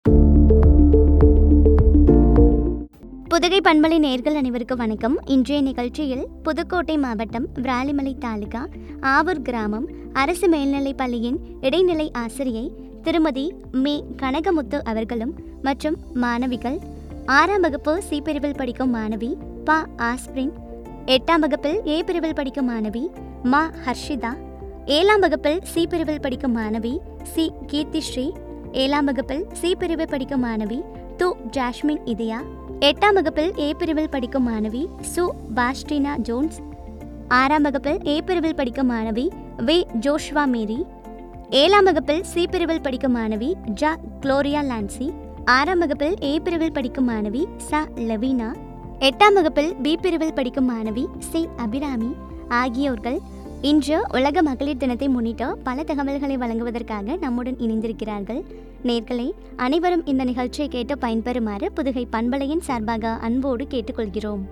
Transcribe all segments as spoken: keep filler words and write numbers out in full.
புதுகை பண்பலை நேயர்கள் அனைவருக்கும் வணக்கம். இன்றைய நிகழ்ச்சியில் புதுக்கோட்டை மாவட்டம் விராலிமலை தாலுகா ஆவூர் கிராமம் அரசு மேல்நிலைப் பள்ளியின் இடைநிலை ஆசிரியை திருமதி மே கனகமுத்து அவர்களும் மற்றும் மாணவிகள் ஆறாம் வகுப்பு சி பிரிவில் படிக்கும் மாணவி ப ஆஸ்பிரின், எட்டாம் வகுப்பில் ஏ பிரிவில் படிக்கும் மாணவி மா ஹர்ஷிதா, ஏழாம் வகுப்பில் சி பிரிவில் படிக்கும் மாணவி சி கீர்த்திஸ்ரீ, ஏழாம் வகுப்பில் சி பிரிவில் படிக்கும் மாணவி து ஜாஸ்மின் இதயா, எட்டாம் வகுப்பில் ஏ பிரிவில் படிக்கும் மாணவி சு பாஸ்டினா ஜோன்ஸ், ஆறாம் வகுப்பில் ஏ பிரிவில் படிக்கும் மாணவி வே ஜோஷ்வா மேரி, ஏழாம் வகுப்பில் சி பிரிவில் படிக்கும் மாணவி ஜ குளோரியா லான்சி, ஆறாம் வகுப்பில் ஏ பிரிவில் படிக்கும் மாணவி ச லவீனா, எட்டாம் வகுப்பில் பி பிரிவில் படிக்கும் மாணவி சி அபிராமி ஆகியோர்கள் இன்று உலக மகளிர் தினத்தை முன்னிட்டு பல தகவல்களை வழங்குவதற்காக நம்முடன் இணைந்திருக்கிறார்கள். நேயர்களே, அனைவரும் இந்த நிகழ்ச்சியை கேட்டு பயன்பெறுமாறு புதுகை பண்பலையின் சார்பாக அன்போடு கேட்டுக்கொள்கிறோம்.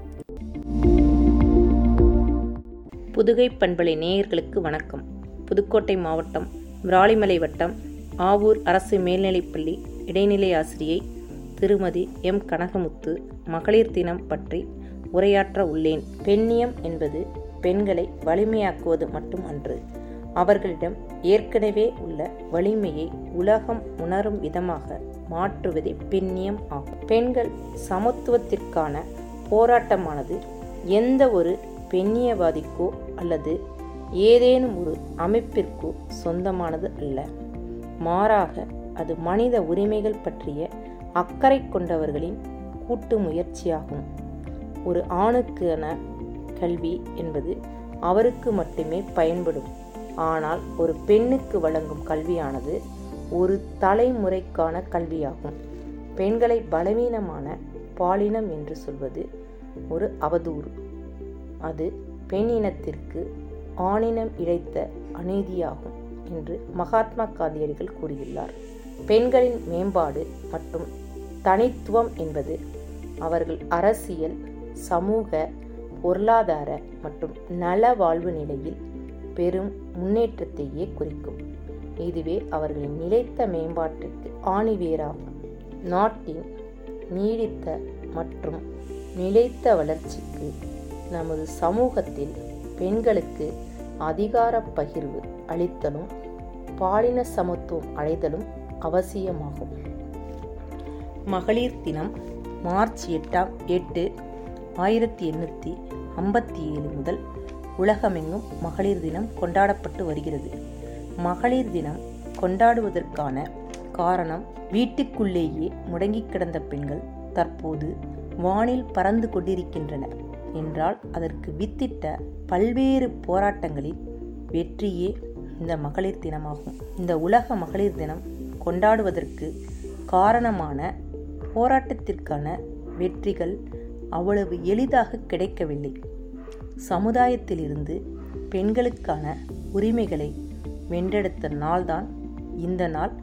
புதுகை பண்பலை நேயர்களுக்கு வணக்கம். புதுக்கோட்டை மாவட்டம் விராலிமலை வட்டம் ஆவூர் அரசு மேல்நிலைப்பள்ளி இடைநிலை ஆசிரியை திருமதி எம் கனகமுத்து மகளிர் தினம் பற்றி உரையாற்ற உள்ளேன். பெண்ணியம் என்பது பெண்களை வலிமையாக்குவது மட்டும் அன்று, அவர்களிடம் ஏற்கனவே உள்ள வலிமையை உலகம் உணரும் விதமாக மாற்றுவதே பெண்ணியம் ஆகும். பெண்கள் சமத்துவத்திற்கான போராட்டமானது எந்த ஒரு பெண்ணியவாதிக்கோ அல்லது ஏதேனும் ஒரு அமைப்பிற்கோ சொந்தமானது அல்ல. மாறாக அது மனித உரிமைகள் பற்றிய அக்கறை கொண்டவர்களின் கூட்டு முயற்சியாகும். ஒரு ஆணுக்கான கல்வி என்பது அவருக்கு மட்டுமே பயன்படும். ஆனால் ஒரு பெண்ணுக்கு வழங்கும் கல்வியானது ஒரு தலைமுறைக்கான கல்வியாகும். பெண்களை பலவீனமான பாலினம் என்று சொல்வது ஒரு அவதூறு. அது பெண் இனத்திற்கு ஆணினம் இழைத்த அநீதியாகும் என்று மகாத்மா காந்தியடிகள் கூறியுள்ளார். பெண்களின் மேம்பாடு மற்றும் தனித்துவம் என்பது அவர்கள் அரசியல், சமூக, பொருளாதார மற்றும் நல வாழ்வு நிலையில் பெரும் முன்னேற்றத்தையே குறிக்கும். இதுவே அவர்களின் நிலைத்த மேம்பாட்டிற்கு ஆணிவேராகும். நாட்டின் நீடித்த மற்றும் நிலைத்த வளர்ச்சிக்கு நமது சமூகத்தில் பெண்களுக்கு அதிகார பகிர்வு அளித்தலும் பாலின சமத்துவம் அடைதலும் அவசியமாகும். மகளிர் தினம் மார்ச் எட்டாம் எட்டு ஆயிரத்தி எண்ணூற்றி ஐம்பத்தி ஏழு முதல் உலகமெங்கும் மகளிர் தினம் கொண்டாடப்பட்டு வருகிறது. மகளிர் தினம் கொண்டாடுவதற்கான காரணம், வீட்டுக்குள்ளேயே முடங்கி கிடந்த பெண்கள் தற்போது வானில் பறந்து கொண்டிருக்கின்றனர் என்றால் அதற்கு வித்திட்ட பல்வேறு போராட்டங்களின் வெற்றியே இந்த மகளிர் தினமாகும். இந்த உலக மகளிர் தினம் கொண்டாடுவதற்கு காரணமான போராட்டத்திற்கான வெற்றிகள் அவ்வளவு எளிதாக கிடைக்கவில்லை. சமுதாயத்திலிருந்து பெண்களுக்கான உரிமைகளை வென்றெடுத்த நாள்தான் இந்த நாள்.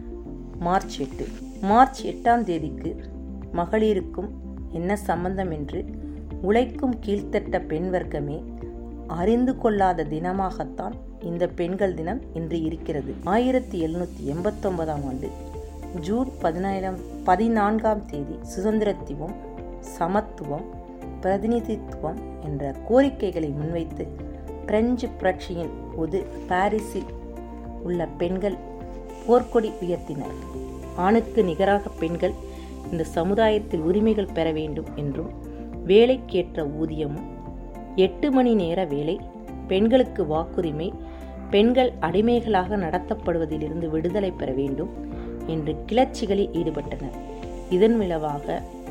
மார்ச் எட்டு மார்ச் எட்டாம் தேதிக்கு மகளிருக்கும் என்ன சம்பந்தம் என்று உழைக்கும் கீழ்த்தட்ட பெண் வர்க்கமே அறிந்து கொள்ளாத தினமாகத்தான் இந்த பெண்கள் தினம் இன்று இருக்கிறது. ஆயிரத்தி எழுநூற்றி எண்பத்தி ஒன்பதாம் ஆண்டு ஜூன் பதினேழாம் பதினான்காம் தேதி சுதந்திரத்துவம், சமத்துவம், பிரதிநிதித்துவம் என்ற கோரிக்கைகளை முன்வைத்து பிரெஞ்சு புரட்சியின் போது பாரிஸில் உள்ள பெண்கள் போர்க்கொடி உயர்த்தினர். ஆணுக்கு நிகராக பெண்கள் இந்த சமுதாயத்தில் உரிமைகள் பெற வேண்டும் என்றும், வேலைக்கேற்ற ஊதியமும், எட்டு மணி நேர வேலை, பெண்களுக்கு வாக்குரிமை, பெண்கள் அடிமைகளாக நடத்தப்படுவதிலிருந்து விடுதலை பெற வேண்டும் என்று கிளர்ச்சிகளில் ஈடுபட்டனர். இதன் விளைவாக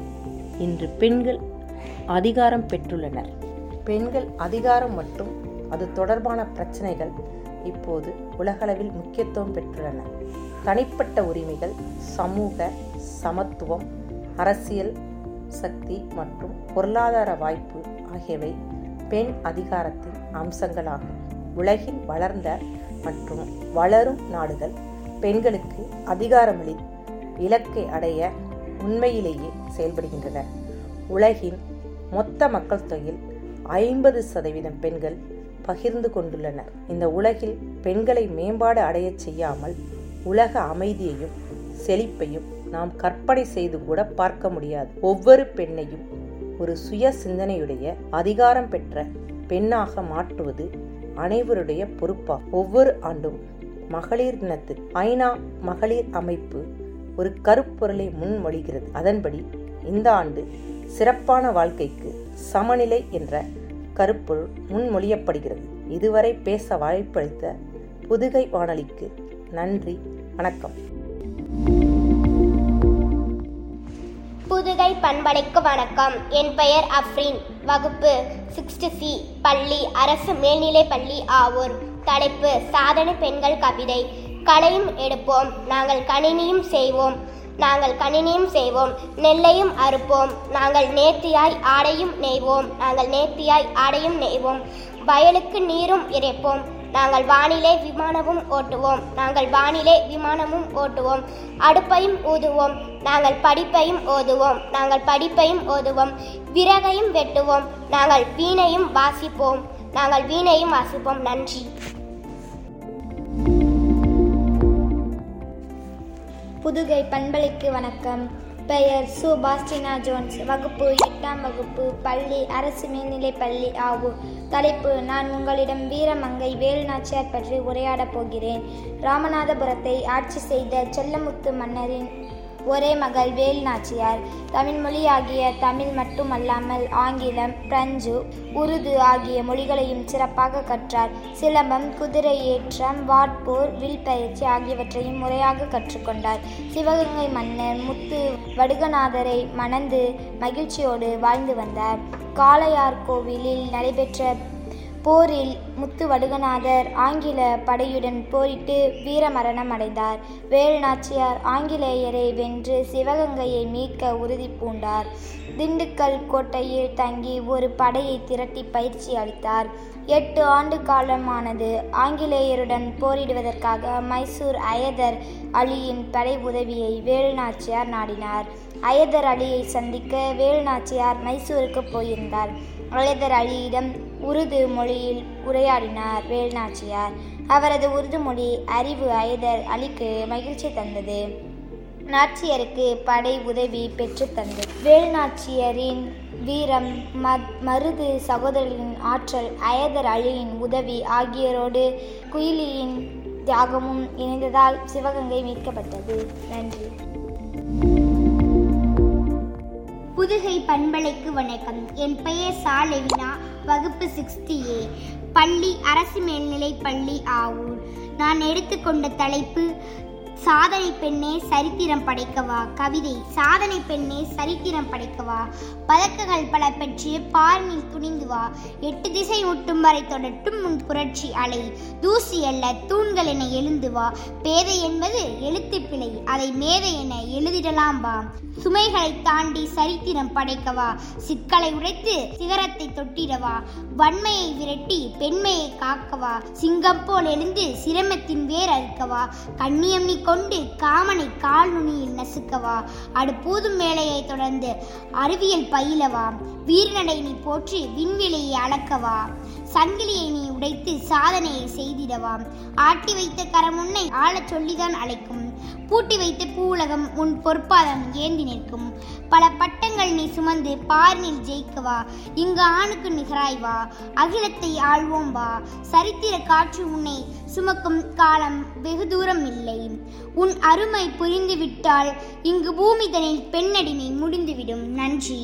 இன்று பெண்கள் அதிகாரம் பெற்றுள்ளனர். பெண்கள் அதிகாரம் மற்றும் அது தொடர்பான பிரச்சனைகள் இப்போது உலகளவில் முக்கியத்துவம் பெற்றுள்ளன. தனிப்பட்ட உரிமைகள், சமூக சமத்துவம், அரசியல் சக்தி மற்றும் பொருளாதார வாய்ப்பு ஆகியவை பெண் அதிகாரத்தின் அம்சங்களாகும். உலகின் வளர்ந்த மற்றும் வளரும் நாடுகள் பெண்களுக்கு அதிகாரமளி இலக்கை அடைய உண்மையிலேயே செயல்படுகின்றன. உலகின் மொத்த மக்கள் தொகையில் ஐம்பது சதவீதம் பெண்கள் பகிர்ந்து கொண்டுள்ளனர். இந்த உலகில் பெண்களை மேம்பாடு அடைய செய்யாமல் உலக அமைதியையும் செழிப்பையும் நாம் கற்பனை செய்து கூட பார்க்க முடியாது. ஒவ்வொரு பெண்ணையும் ஒரு சுய சிந்தனையுடைய அதிகாரம் பெற்ற பெண்ணாக மாற்றுவது அனைவருடைய பொறுப்பாகும். ஒவ்வொரு ஆண்டும் மகளிர் தினத்தில் ஐநா மகளிர் அமைப்பு ஒரு கருப்பொருளை முன்மொழிகிறது. அதன்படி இந்த ஆண்டு சிறப்பான வாழ்க்கைக்கு சமநிலை என்ற கருப்பொருள் முன்மொழியப்படுகிறது. இதுவரை பேச வாய்ப்பளித்த புதுகை வானொலிக்கு நன்றி, வணக்கம். புதுகை பண்பலைக்கு வணக்கம். என் பெயர் அஃப்ரீன். வகுப்பு சிக்ஸ்த் சி, பள்ளி அரசு மேல்நிலை பள்ளி ஆவூர். தலைப்பு சாதனை பெண்கள் கவிதை. களையும் எடுப்போம், நாங்கள் கணினியும் செய்வோம், நாங்கள் கணினியும் செய்வோம், நெல்லையும் அறுப்போம், நாங்கள் நேர்த்தியாய் ஆடையும் நெய்வோம், நாங்கள் நேர்த்தியாய் ஆடையும் நெய்வோம், வயலுக்கு நீரும் இறைப்போம், நாங்கள் வானிலே விமானமும் ஓட்டுவோம், நாங்கள் வானிலே விமானமும் ஓட்டுவோம், அடுப்பையும் ஊதுவோம், நாங்கள் படிப்பையும் ஓதுவோம், நாங்கள் படிப்பையும் ஓதுவோம், விறகையும் வெட்டுவோம், நாங்கள் வீணையும் வாசிப்போம், நாங்கள் வீணையும் வாசிப்போம். நன்றி. புதுகை பண்பலைக்கு வணக்கம். பெயர் சு பாஸ்டினா ஜோன்ஸ். வகுப்பு எட்டாம் வகுப்பு, பள்ளி அரசு மேல்நிலை பள்ளி ஆவூர். தலைப்பு நான் உங்களிடம் வீரமங்கை வேலுநாச்சியார் பற்றி உரையாடப் போகிறேன். ராமநாதபுரத்தை ஆட்சி செய்த செல்லமுத்து மன்னரின் ஒரே மகள் வேலுநாச்சியார். தமிழ் மொழியாகிய தமிழ் மட்டுமல்லாமல் ஆங்கிலம், பிரெஞ்சு, உருது ஆகிய மொழிகளையும் சிறப்பாக கற்றார். சிலம்பம், குதிரை ஏற்றம், வாட்போர், வில் பயிற்சி ஆகியவற்றையும் முறையாக கற்றுக்கொண்டார். சிவகங்கை மன்னர் முத்து வடுகநாதரை மணந்து மகிழ்ச்சியோடு வாழ்ந்து வந்தார். காளையார் கோவிலில் நடைபெற்ற போரில் முத்து வடுகநாதர் ஆங்கில படையுடன் போரிட்டு வீரமரணம் அடைந்தார். வேலுநாச்சியார் ஆங்கிலேயரை வென்று சிவகங்கையை மீட்க உறுதி பூண்டார். திண்டுக்கல் கோட்டையில் தங்கி ஒரு படையை திரட்டி பயிற்சி அளித்தார். எட்டு ஆண்டு காலமானது. ஆங்கிலேயருடன் போரிடுவதற்காக மைசூர் அயதர் அலியின் படை உதவியை வேலுநாச்சியார் நாடினார். அயதர் அலியை சந்திக்க வேலுநாச்சியார் மைசூருக்கு போயிருந்தார். அயதர் அலியிடம் உருது மொழியில் உரையாடினார் வேலுநாச்சியார். அவரது உருது மொழி அறிவு அயதர் அலிக்கு மகிழ்ச்சி தந்தது. நாச்சியருக்கு படை உதவி பெற்று தந்தது. வேலுநாச்சியரின் வீரம், மருது சகோதரின் ஆற்றல், அயதர் அலியின் உதவி ஆகியோரோடு குயிலியின் தியாகமும் இணைந்ததால் சிவகங்கை மீட்கப்பட்டது. நன்றி. புதுகை பண்பலைக்கு வணக்கம். என் பெயர் சாலெவினா. வகுப்பு சிக்ஸ்த் ஏ, பள்ளி அரசு மேல்நிலை பள்ளி ஆவூர். நான் எடுத்துக்கொண்ட தலைப்பு சாதனை பெண்ணே சரித்திரம் படைக்கவா. கவிதை. சாதனை பெண்ணே சரித்திரம் படைக்கவா, பதக்கங்கள் பல பெற்று பார்மில் துணிந்து வா, எட்டு திசை முட்டும் வரை தொடட்டும் முன் புரட்சி அலை, தூசி அல்ல தூண்கள் என எழுந்து வா, பேதை என்பது எழுத்து பிழை, அதை மேதை என எழுதிடலாம் வா, சுமைகளை தாண்டி சரித்திரம் படைக்கவா, சிக்கலை உடைத்து சிகரத்தை தொட்டிடவா, வன்மையை விரட்டி பெண்மையை காக்கவா, சிங்கம் போல் எழுந்து சிரமத்தின் வேர் அறுக்கவா, கண்ணியம் நீ கொண்டு காமனை கால் நுனியில் நசுக்கவா, அடுப்பூதும் வேலையை தொடர்ந்து அறிவியல் பயிலவா, வீரநடை நீ போற்றி விண்வெளியை அளக்கவா, சங்கிலியை நீ உடைத்து சாதனையை செய்திடவா, ஆட்டி வைத்த கரம் உன்னை ஆளச் சொல்லிதான் அழைக்கும், பூட்டி வைத்த பூவுலகம் உன் பொற்பாதம் ஏந்தி நிற்கும், பல பட்டங்கள் நீ சுமந்து பார்னில் ஜெயிக்கவா, இங்கு ஆணுக்கு நிகராய் வா, அகிலத்தை ஆழ்வோம் வா, சரித்திர காற்று உன்னை சுமக்கும் காலம் வெகு தூரம் இல்லை, உன் அருமை புரிந்துவிட்டால் இங்கு பூமிதனில் பெண்ணடிமை முடிந்துவிடும். நன்றி.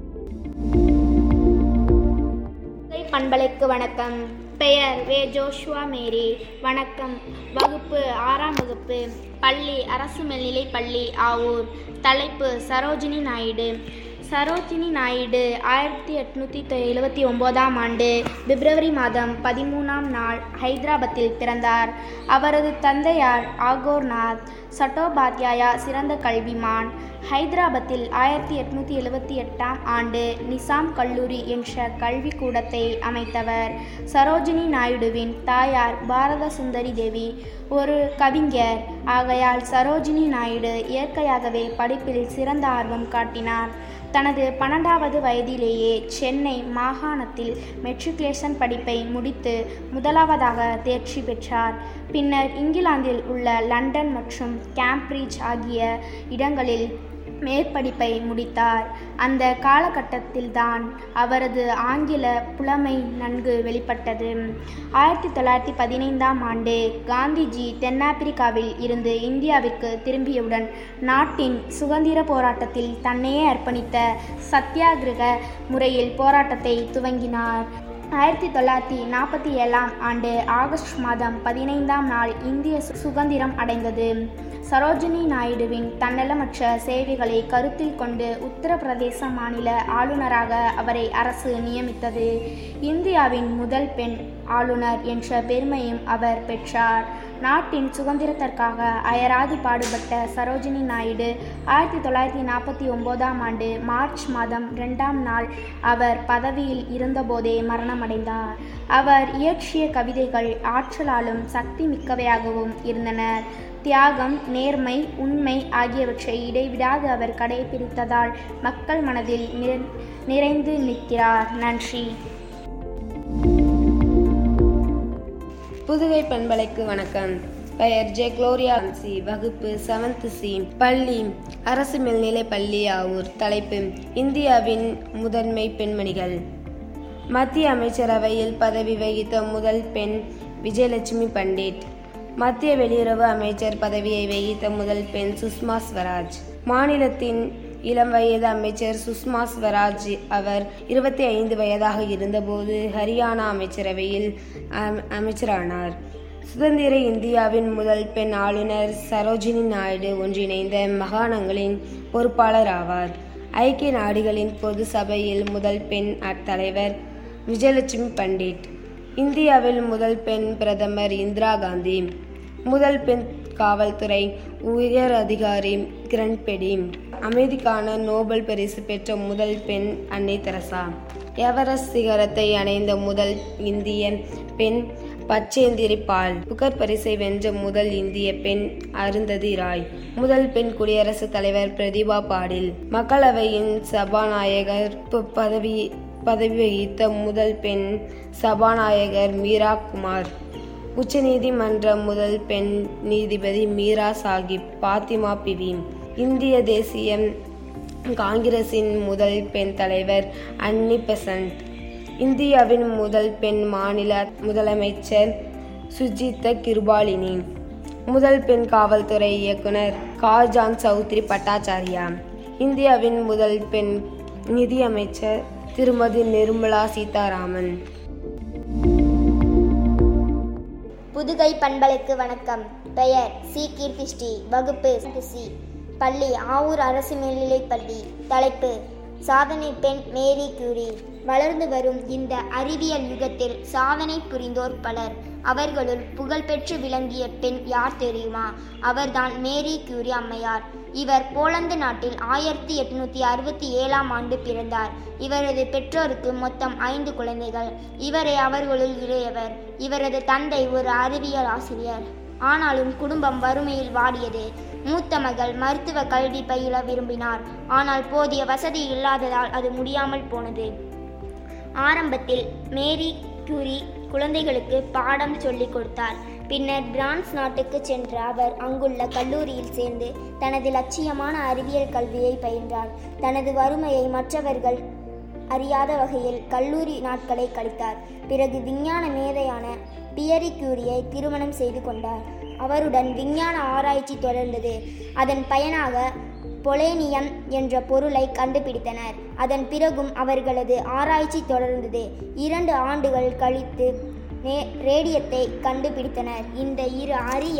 பண்பலைக்கு வணக்கம். பெயர் வே ஜோஷுவா மேரி. வணக்கம். வகுப்பு ஆறாம் வகுப்பு, பள்ளி அரசு மேல்நிலை பள்ளி ஆவூர். தலைப்பு சரோஜினி நாயுடு. சரோஜினி நாயுடு ஆயிரத்தி எட்நூற்றி எழுபத்தி ஒம்போதாம் ஆண்டு பிப்ரவரி மாதம் பதிமூணாம் நாள் ஹைதராபாத்தில் பிறந்தார். அவரது தந்தையார் ஆகோர்நாத் சட்டோபாத்யாயா சிறந்த கல்விமான். ஹைதராபாத்தில் ஆயிரத்தி எட்நூற்றி எழுபத்தி எட்டாம் ஆண்டு நிசாம் கல்லூரி என்ற கல்விக்கூடத்தை அமைத்தவர். சரோஜினி நாயுடுவின் தாயார் பாரத சுந்தரி தேவி ஒரு கவிஞர். ஆகையால் சரோஜினி நாயுடு இயற்கையாகவே படிப்பில் சிறந்த ஆர்வம் காட்டினார். தனது பன்னெண்டாவது வயதிலேயே சென்னை மாகாணத்தில் மெட்ரிகுலேஷன் படிப்பை முடித்து முதலாவதாக தேர்ச்சி பெற்றார். பின்னர் இங்கிலாந்தில் உள்ள லண்டன் மற்றும் கேம்பிரிட்ஜ் ஆகிய இடங்களில் மேற்படிப்பை முடித்தார். அந்த காலகட்டத்தில்தான் அவரது ஆங்கில புலமை நன்கு வெளிப்பட்டது. ஆயிரத்தி தொள்ளாயிரத்தி பதினைந்தாம் ஆண்டு காந்திஜி தென்னாப்பிரிக்காவில் இருந்து இந்தியாவிற்கு திரும்பியவுடன் நாட்டின் சுதந்திர போராட்டத்தில் தன்னையே அர்ப்பணித்த சத்தியாகிரக முறையில் போராட்டத்தை துவங்கினார். ஆயிரத்தி தொள்ளாயிரத்தி நாற்பத்தி ஏழாம் ஆண்டு ஆகஸ்ட் மாதம் பதினைந்தாம் நாள் இந்திய சுதந்திரம் அடைந்தது. சரோஜினி நாயுடுவின் தன்னலமற்ற சேவைகளை கருத்தில் கொண்டு உத்தரப்பிரதேச மாநில ஆளுநராக அவரை அரசு நியமித்தது. இந்தியாவின் முதல் பெண் ஆளுநர் என்ற பெருமையும் அவர் பெற்றார். நாட்டின் சுதந்திரத்திற்காக அயராது பாடுபட்ட சரோஜினி நாயுடு ஆயிரத்தி தொள்ளாயிரத்தி நாற்பத்தி ஒன்பதாம் ஆண்டு மார்ச் மாதம் இரண்டாம் நாள் அவர் பதவியில் இருந்தபோதே மரணமடைந்தார். அவர் இயற்றிய கவிதைகள் ஆற்றலாலும் சக்தி மிக்கவையாகவும் இருந்தன. தியாகம், நேர்மை, உண்மை ஆகியவற்றை இடைவிடாது அவர் கடைபிடித்ததால் மக்கள் மனதில் நிறைந்து நிற்கிறார். நன்றி. புதுகை பண்பலைக்கு வணக்கம். பெயர் ஜே குளோரியா சி. வகுப்பு செவன்த் சி. பள்ளி அரசு மேல்நிலைப் பள்ளி ஆவூர். தலைப்பு இந்தியாவின் முதன்மை பெண்மணிகள். மத்திய அமைச்சரவையில் பதவி வகித்த முதல் பெண் விஜயலட்சுமி பண்டிட். மத்திய வெளியுறவு அமைச்சர் பதவியை வகித்த முதல் பெண் சுஷ்மா ஸ்வராஜ். மாநிலத்தின் இளம் வயது அமைச்சர் சுஷ்மா ஸ்வராஜ். அவர் இருபத்தி ஐந்து வயதாக இருந்தபோது ஹரியானா அமைச்சரவையில் அமைச்சரானார். சுதந்திர இந்தியாவின் முதல் பெண் ஆளுநர் சரோஜினி நாயுடு ஒன்றிணைந்த மாகாணங்களின் பொறுப்பாளர் ஆவார். ஐக்கிய நாடுகளின் பொது சபையில் முதல் பெண் தலைவர் விஜயலட்சுமி பண்டிட். இந்தியாவில் முதல் பெண் பிரதமர் இந்திரா காந்தி. முதல் பெண் காவல்துறை உயர் அதிகாரி கிரண் பேடி. அமைதிக்கான நோபல் பரிசு பெற்ற முதல் பெண் அன்னை தெரசா. எவரெஸ்ட் சிகரத்தை அடைந்த முதல் இந்திய பெண் பச்சேந்திரி பால். புகர் பரிசை வென்ற முதல் இந்திய பெண் அருந்ததி ராய். முதல் பெண் குடியரசுத் தலைவர் பிரதிபா பாடில். மக்களவையின் சபாநாயகர் பதவி பதவி வகித்த முதல் பெண் சபாநாயகர் மீரா குமார். உச்சநீதிமன்ற முதல் பெண் நீதிபதி மீரா சாஹிப் பாத்திமா பிவி. இந்திய தேசிய காங்கிரசின் முதல் பெண் தலைவர் அன்னி பெசன்ட். இந்தியாவின் முதல் பெண் மாநில முதலமைச்சர் சுஜிதா கிருபாலினி. முதல் பெண் காவல்துறை இயக்குனர் காஜான் சௌத்ரி பட்டாச்சாரியா. இந்தியாவின் முதல் பெண் நிதியமைச்சர் திருமதி நிர்மலா சீதாராமன். புதுகை பண்பலைக்கு வணக்கம். பெயர் சி. கீர்த்திஸ்ரீ. வகுப்பு சி. பள்ளி ஆவூர் அரசு மேல்நிலைப் பள்ளி. தலைப்பு சாதனை பெண் மேரி கியூரி. வளர்ந்து வரும் இந்த அறிவியல் யுகத்தில் சாதனை புரிந்தோர் பலர். அவர்களுள் புகழ்பெற்று விளங்கிய பெண் யார் தெரியுமா? அவர்தான் மேரி கியூரி அம்மையார். இவர் போலந்து நாட்டில் ஆயிரத்தி எட்நூத்தி அறுபத்தி ஏழாம் ஆண்டு பிறந்தார். இவரது பெற்றோருக்கு மொத்தம் ஐந்து குழந்தைகள். இவரே அவர்களுள் இளையவர். இவரது தந்தை ஒரு அறிவியல் ஆசிரியர். ஆனாலும் குடும்பம் வறுமையில் வாடியது. மூத்த மகள் மருத்துவ கல்வி பயில விரும்பினார். ஆனால் போதிய வசதி இல்லாததால் அது முடியாமல் போனது. ஆரம்பத்தில் மேரி கியூரி குழந்தைகளுக்கு பாடம் சொல்லிக் கொடுத்தார். பின்னர் பிரான்ஸ் நாட்டுக்கு சென்ற அவர் அங்குள்ள கல்லூரியில் சேர்ந்து தனது லட்சியமான அறிவியல் கல்வியை பயின்றார். தனது வறுமையை மற்றவர்கள் அறியாத வகையில் கல்லூரி நாட்களை கழித்தார். பிறகு விஞ்ஞான மேதையான பியரி கியூரியை திருமணம் செய்து கொண்டார். அவருடன் விஞ்ஞான ஆராய்ச்சி தொடர்ந்தது. அதன் பயனாக பொலேனியம் என்ற பொருளை கண்டுபிடித்தனர். அதன் பிறகும் அவர்களது ஆராய்ச்சி தொடர்ந்தது. இரண்டு ஆண்டுகள் கழித்து ரேடியத்தை கண்டுபிடித்தனர். இந்த இரு அரிய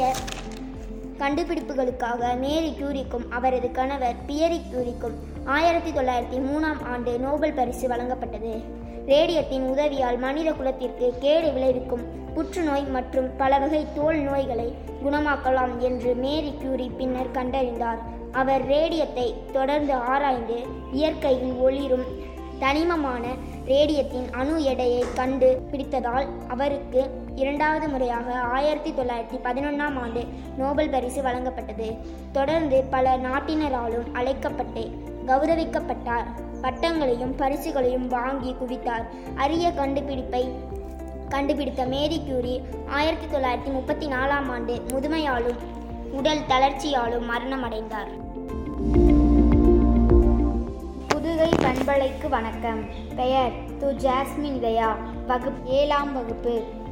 கண்டுபிடிப்புகளுக்காக மேரி கியூரிக்கும் அவரது கணவர் பியரி கியூரிக்கும் ஆயிரத்தி தொள்ளாயிரத்தி மூணாம் ஆண்டு நோபல் பரிசு வழங்கப்பட்டது. ரேடியத்தின் உதவியால் மனித குலத்திற்கு கேடு விளைவிக்கும் புற்றுநோய் மற்றும் பல வகை தோல் நோய்களை குணமாக்கலாம் என்று மேரி கியூரி பின்னர் கண்டறிந்தார். அவர் ரேடியத்தை தொடர்ந்து ஆராய்ந்து இயற்கையில் ஒளிரும் தனிமமான ரேடியத்தின் அணு எடையை கண்டு பிடித்ததால் அவருக்கு இரண்டாவது முறையாக ஆயிரத்தி தொள்ளாயிரத்தி பதினொன்றாம் ஆண்டு நோபல் பரிசு வழங்கப்பட்டது. தொடர்ந்து பல நாட்டினராலும் அழைக்கப்பட்டு கௌரவிக்கப்பட்டார். பட்டங்களையும் பரிசுகளையும் வாங்கி குவித்தார். அரிய கண்டுபிடிப்பை கண்டுபிடித்த மேரி கியூரி ஆயிரத்தி தொள்ளாயிரத்தி முப்பத்தி நாலாம் ஆண்டு முதுமையாலும் உடல் தளர்ச்சியாலும் மரணமடைந்தார். புதுகை பண்பலைக்கு வணக்கம். பெயர் து ஜாஸ்மின் தயா. வகுப்பு ஏழாம் வகுப்பு.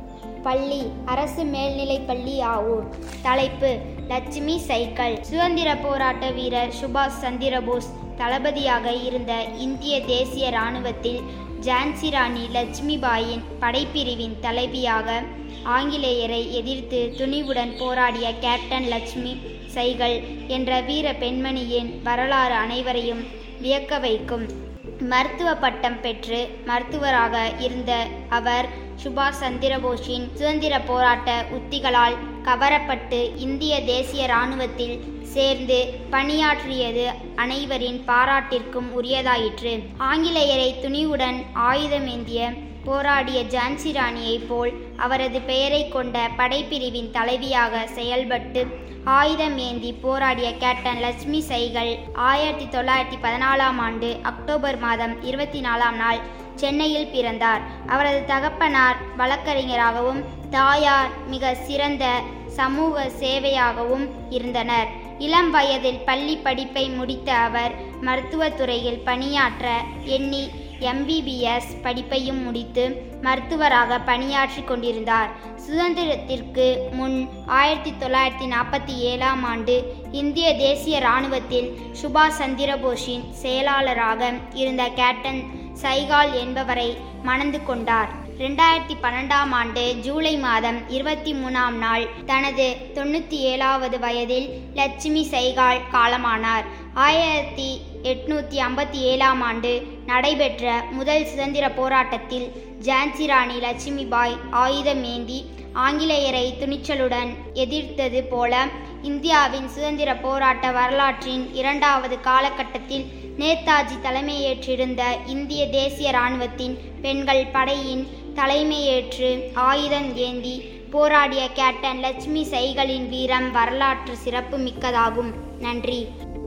பள்ளி அரசு மேல்நிலைப்பள்ளி ஆவூர். தலைப்பு லட்சுமி சைக்கிள். சுதந்திர போராட்ட வீரர் சுபாஷ் சந்திரபோஸ் தளபதியாக இருந்த இந்திய தேசிய இராணுவத்தில் ஜான்சி ராணி லட்சுமிபாயின் படைப்பிரிவின் தலைவியாக ஆங்கிலேயரை எதிர்த்து துணிவுடன் போராடிய கேப்டன் லட்சுமி சைகல் என்ற வீர பெண்மணியின் வரலாறு அனைவரையும் வியக்க வைக்கும். மருத்துவ பட்டம் பெற்று மருத்துவராக இருந்த அவர் சுபாஷ் சந்திரபோஸின் சுதந்திர போராட்ட உத்திகளால் கவரப்பட்டு இந்திய தேசிய இராணுவத்தில் சேர்ந்து பணியாற்றியது அனைவரின் பாராட்டிற்கும் உரியதாயிற்று. ஆங்கிலேயரை துணிவுடன் ஆயுதமேந்திய போராடிய ஜான்சி ராணியைப் போல் அவரது பெயரை கொண்ட படைப்பிரிவின் தலைவியாக செயல்பட்டு ஆயுதம் ஏந்தி போராடிய கேப்டன் லட்சுமி சைகல் ஆயிரத்தி தொள்ளாயிரத்தி பதினாலாம் ஆண்டு அக்டோபர் மாதம் இருபத்தி நாலாம் நாள் சென்னையில் பிறந்தார். அவரது தகப்பனார் வழக்கறிஞராகவும் தாயார் மிக சிறந்த சமூக சேவையாகவும் இருந்தனர். இளம் வயதில் பள்ளி படிப்பை முடித்த அவர் மருத்துவத்துறையில் பணியாற்ற எண்ணி எம்பிபிஎஸ் படிப்பையும் முடித்து மருத்துவராக பணியாற்றி கொண்டிருந்தார். சுதந்திரத்திற்கு முன் ஆயிரத்தி தொள்ளாயிரத்தி நாற்பத்தி ஏழாம் ஆண்டு இந்திய தேசிய இராணுவத்தில் சுபாஷ் சந்திரபோஸின் செயலாளராக இருந்த கேப்டன் சைகால் என்பவரை மணந்து கொண்டார். ரெண்டாயிரத்தி பன்னெண்டாம் ஆண்டு ஜூலை மாதம் இருபத்தி மூணாம் நாள் தனது தொண்ணூற்றி ஏழாவது வயதில் லட்சுமி சைகால் காலமானார். ஆயிரத்தி எட்நூற்றி ஐம்பத்தி ஏழாம் ஆண்டு நடைபெற்ற முதல் சுதந்திர போராட்டத்தில் ஜான்சி ராணி லட்சுமிபாய் ஆயுதம் ஏந்தி ஆங்கிலேயரை துணிச்சலுடன் எதிர்த்தது போல இந்தியாவின் சுதந்திர போராட்ட வரலாற்றின் இரண்டாவது காலகட்டத்தில் நேதாஜி தலைமையேற்றிருந்த இந்திய தேசிய இராணுவத்தின் பெண்கள் படையின் தலைமையேற்று ஆயுதம் ஏந்தி போராடிய கேப்டன் லட்சுமி சைகலின் வீரம் வரலாற்று சிறப்பு மிக்கதாகும். நன்றி.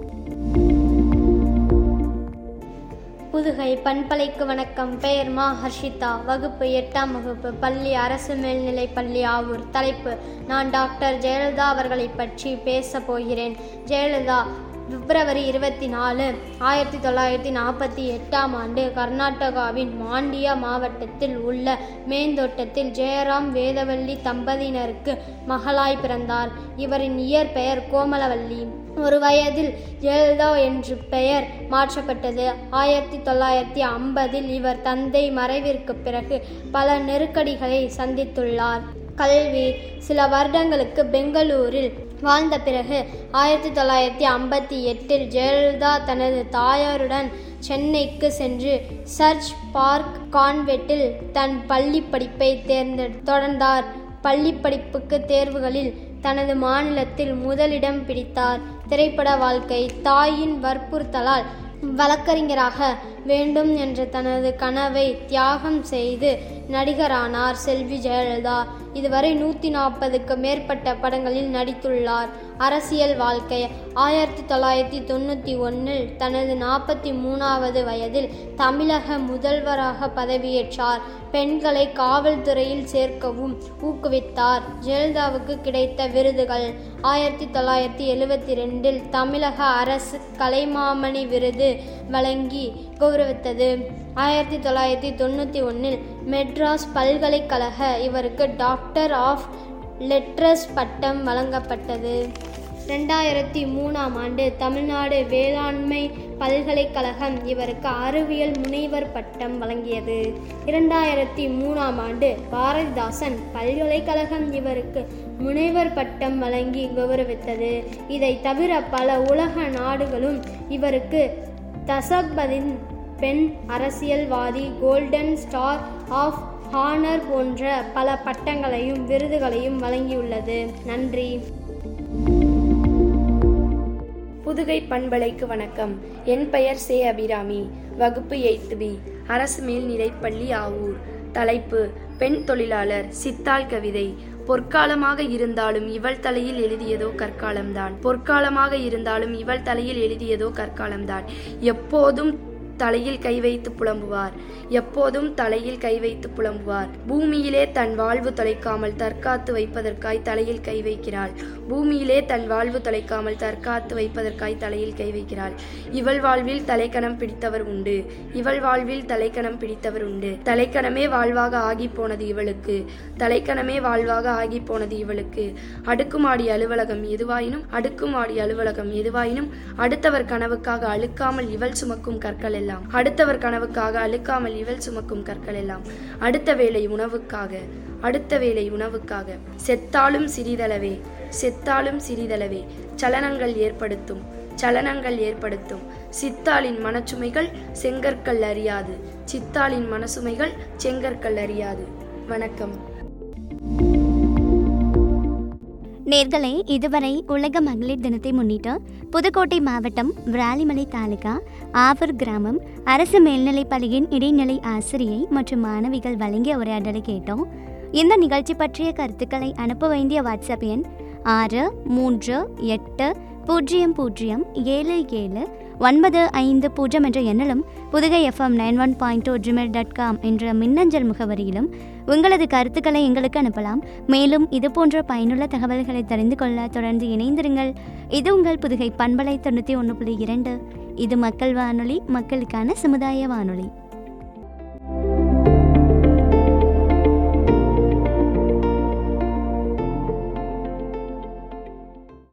புதுகை பண்பலைக்கு வணக்கம். பெயர் மா ஹர்ஷிதா. வகுப்பு எட்டாம் வகுப்பு. பள்ளி அரசு மேல்நிலைப் பள்ளி ஆவூர். தலைப்பு நான் டாக்டர் ஜெயலலிதா அவர்களை பற்றி பேச போகிறேன். ஜெயலலிதா பிப்ரவரி இருபத்தி நாலு ஆயிரத்தி தொள்ளாயிரத்தி நாற்பத்தி எட்டாம் ஆண்டு கர்நாடகாவின் மாண்டியா மாவட்டத்தில் உள்ள மேந்தோட்டத்தில் ஜெயராம் வேதவல்லி தம்பதியினருக்கு மகளாய் பிறந்தார். இவரின் இயற்பெயர் கோமலவல்லி. ஒரு வயதில் ஜெயலலிதா என்று பெயர் மாற்றப்பட்டது. ஆயிரத்தி தொள்ளாயிரத்தி ஐம்பதில் இவர் தந்தை மறைவிற்கு பிறகு பல நெருக்கடிகளை சந்தித்துள்ளார். கல்வி சில வருடங்களுக்கு பெங்களூரில் வாழ்ந்த பிறகு ஆயிரத்தி தொள்ளாயிரத்தி ஐம்பத்தி எட்டில் ஜெயலலிதா தனது தாயாருடன் சென்னைக்கு சென்று சர்ச் பார்க் கான்வெட்டில் தன் பள்ளி படிப்பை தேர்ந்து தொடர்ந்தார். பள்ளி படிப்புக்கு தேர்வுகளில் தனது மாநிலத்தில் முதலிடம் பிடித்தார். திரைப்பட வாழ்க்கை. தாயின் வற்புறுத்தலால் வழக்கறிஞராக வேண்டும் என்ற தனது கனவை தியாகம் செய்து நடிகரானார் செல்வி ஜெயலலிதா. இதுவரை நூற்றி நாற்பதுக்கு மேற்பட்ட படங்களில் நடித்துள்ளார். அரசியல் வாழ்க்கை. ஆயிரத்தி தொள்ளாயிரத்தி தொண்ணூற்றி ஒன்றில் தனது நாற்பத்தி மூணாவது வயதில் தமிழக முதல்வராக பதவியேற்றார். பெண்களை காவல்துறையில் சேர்க்கவும் ஊக்குவித்தார். ஜெயலலிதாவுக்கு கிடைத்த விருதுகள். ஆயிரத்தி தொள்ளாயிரத்தி எழுபத்தி ரெண்டில் தமிழக அரசு கலைமாமணி விருது வழங்கி கௌரவித்தது. ஆயிரத்தி தொள்ளாயிரத்தி தொண்ணூற்றி ஒன்றில் மெட்ராஸ் பல்கலைக்கழக இவருக்கு டாக்டர் ஆஃப் லெட்டர்ஸ் பட்டம் வழங்கப்பட்டது. ரெண்டாயிரத்தி மூணாம் ஆண்டு தமிழ்நாடு வேளாண்மை பல்கலைக்கழகம் இவருக்கு அறிவியல் முனைவர் பட்டம் வழங்கியது. இரண்டாயிரத்தி மூணாம் ஆண்டு பாரதிதாசன் பல்கலைக்கழகம் இவருக்கு முனைவர் பட்டம் வழங்கி கௌரவித்தது. இதை தவிர பல உலக நாடுகளும் இவருக்கு தசபதின் பெண் அரசியல்வாதி, கோல்டன் ஸ்டார் ஆஃப் ஹானர் போன்ற பல பட்டங்களையும் விருதுகளையும் வழங்கியுள்ளது. நன்றி. புதுகை பண்பலைக்கு வணக்கம். என் பெயர் சே அபிராமி. வகுப்பு எய்த் பி. அரசு மேல்நிலைப் பள்ளி ஆவூர். தலைப்பு பெண் தொழிலாளர். சித்தாள் கவிதை. பொற்காலமாக இருந்தாலும் இவள் தலையில் எழுதியதோ கற்காலம்தான். பொற்காலமாக இருந்தாலும் இவள் தலையில் எழுதியதோ கற்காலம்தான். எப்போதும் தலையில் கை வைத்து புலம்புவார். எப்போதும் தலையில் கை வைத்து புலம்புவார். பூமியிலே தன் வாழ்வு தொலைக்காமல் தற்காத்து வைப்பதற்காய் தலையில் கை வைக்கிறாள். பூமியிலே தன் வாழ்வு தொலைக்காமல் தற்காத்து வைப்பதற்காய் தலையில் கை வைக்கிறாள். இவள் வாழ்வில் தலைக்கணம் பிடித்தவர் உண்டு. இவள் வாழ்வில் தலைக்கணம் பிடித்தவர் உண்டு. தலைக்கணமே வாழ்வாக ஆகி போனது இவளுக்கு. தலைக்கணமே வாழ்வாக ஆகி போனது இவளுக்கு. அடுக்குமாடி அலுவலகம் எதுவாயினும் அடுக்குமாடி அலுவலகம் எதுவாயினும் அடுத்தவர் கனவுக்காக அழுக்காமல் இவள் சுமக்கும் கற்கள் எல்லாம். அடுத்தவர் கனவுக்காக அழுக்காமல் இவள் சுமக்கும் கற்கள் எல்லாம். அடுத்த வேளை உணவுக்காக அடுத்த வேளை உணவுக்காக செத்தாலும் சிறிதளவே செத்தாலும் சிறிதளவே சலனங்கள் ஏற்படுத்தும் சலனங்கள் ஏற்படுத்தும் சித்தாளின் மனச்சுமைகள் செங்கற்கள் அறியாது. சித்தாளின் மனசுமைகள் செங்கற்கள் அறியாது. வணக்கம். நேர்களே, இதுவரை உலக மகளிர் தினத்தை முன்னிட்டு புதுக்கோட்டை மாவட்டம் விராலிமலை தாலுகா ஆவூர் கிராமம் அரசு மேல்நிலைப்பள்ளியின் இடைநிலை ஆசிரியை மற்றும் மாணவிகள் வழங்கிய உரையாடலை கேட்டோம். இந்த நிகழ்ச்சி பற்றிய கருத்துக்களை அனுப்ப வேண்டிய வாட்ஸ்அப் எண் ஆறு மூன்று எட்டு பூஜ்ஜியம் பூஜ்ஜியம் ஏழு ஏழு ஒன்பது ஐந்து பூஜ்ஜியம் என்ற எண்ணிலும் Pudugai FM nine one point two Gmail dot com என்ற மின்னஞ்சல் முகவரியிலும் உங்களது கருத்துக்களை எங்களுக்கு அனுப்பலாம். மேலும் இதுபோன்ற பயனுள்ள தகவல்களை தெரிந்து கொள்ள தொடர்ந்து இணைந்திருங்கள். இது உங்கள் புதுகை பண்பலை தொண்ணூற்றி ஒன்று புள்ளி இரண்டு. இது மக்கள் வானொலி, மக்களுக்கான சமுதாய வானொலி.